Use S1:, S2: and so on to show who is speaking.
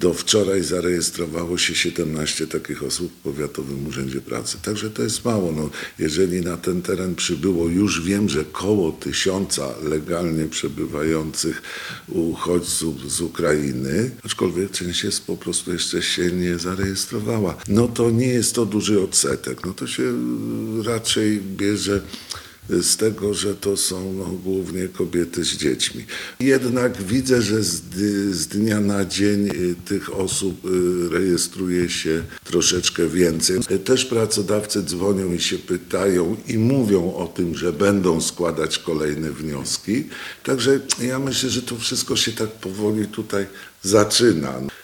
S1: Do wczoraj zarejestrowało się 17 takich osób w Powiatowym Urzędzie Pracy. Także to jest mało. No, jeżeli na ten teren przybyło, już wiem, że koło 1000 legalnie przebywających uchodźców z Ukrainy, aczkolwiek część jest po prostu jeszcze się nie zarejestrowała. No to nie jest to duży odsetek. No to się raczej bierze z tego, że to są głównie kobiety z dziećmi. Jednak widzę, że z dnia na dzień tych osób rejestruje się troszeczkę więcej. Też pracodawcy dzwonią i się pytają i mówią o tym, że będą składać kolejne wnioski. Także ja myślę, że to wszystko się tak powoli tutaj zaczyna.